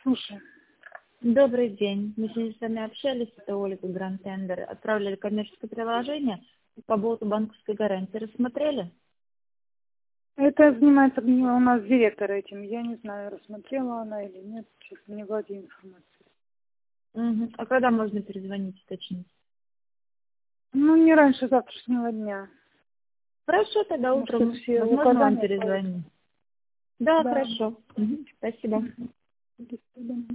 Слушай. Добрый день. Мы сегодня с вами общались, это Ольга Гранд Тендер. Отправляли коммерческое приложение по поводу банковской гарантии. Рассмотрели? Это занимается у нас директор этим. Я не знаю, рассмотрела она или нет. Честно, не владею информацией. Угу. А когда можно перезвонить, уточнить? Ну, не раньше завтрашнего дня. Хорошо, тогда Потому утром. что все Возможно, вам указания. перезвонить. Да, Да. хорошо. Угу. Спасибо. До свидания.